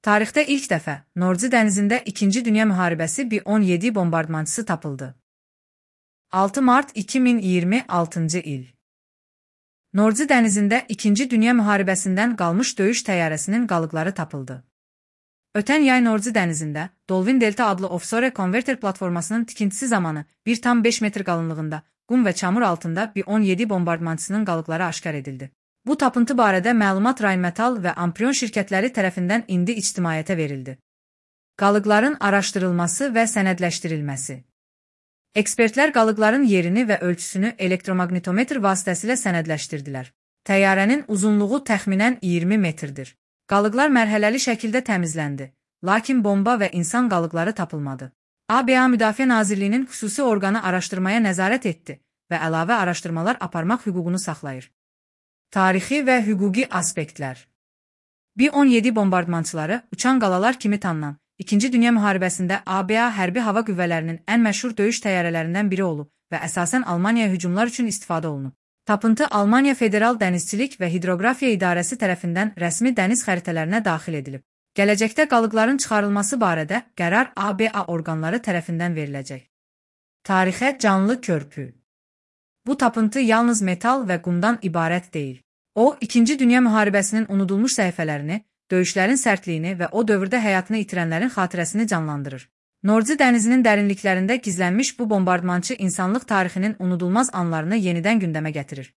Tarixdə ilk dəfə Norci dənizində 2-ci Dünya müharibəsi B-17 bombardmançısı tapıldı. 6 mart 2026-cı il. Norci dənizində 2-ci Dünya müharibəsindən qalmış döyüş təyyarəsinin qalıqları tapıldı. Ötən yay Norci dənizində Dolvin Delta adlı offshore konverter platformasının tikintisi zamanı 1,5 metr qalınlığında qum və çamur altında B-17 bombardmançısının qalıqları aşkar edildi. Bu tapıntı barədə məlumat Rheinmetall və Amprion şirkətləri tərəfindən indi ictimaiyyətə verildi. Qalıqların araşdırılması və sənədləşdirilməsi. Ekspertlər qalıqların yerini və ölçüsünü elektromagnitometr vasitəsilə sənədləşdirdilər. Təyyarənin uzunluğu təxminən 20 metrdir. Qalıqlar mərhələli şəkildə təmizləndi, lakin bomba və insan qalıqları tapılmadı. ABA Müdafiə Nazirliyinin xüsusi orqanı araşdırmaya nəzarət etdi və əlavə araşdırmalar aparmaq hüququnu saxlayır. Tarixi və hüquqi aspektlər. B-17 bombardmançıları uçan qalalar kimi tanınan 2-ci Dünya müharibəsində ABA hərbi hava qüvvələrinin ən məşhur döyüş təyyarələrindən biri olub və əsasən Almaniyaya hücumlar üçün istifadə olunub. Tapıntı Almaniya Federal Dənizçilik və Hidroqrafiya İdarəsi tərəfindən rəsmi dəniz xəritələrinə daxil edilib. Gələcəkdə qalıqların çıxarılması barədə qərar ABA orqanları tərəfindən veriləcək. Tarixə canlı körpü. Bu tapıntı yalnız metal və qumdan ibarət deyil. O, 2-ci Dünya müharibəsinin unudulmuş səhifələrini, döyüşlərin sərtliyini və o dövrdə həyatını itirənlərin xatirəsini canlandırır. Norci dənizinin dərinliklərində gizlənmiş bu bombardmançı insanlıq tarixinin unudulmaz anlarını yenidən gündəmə gətirir.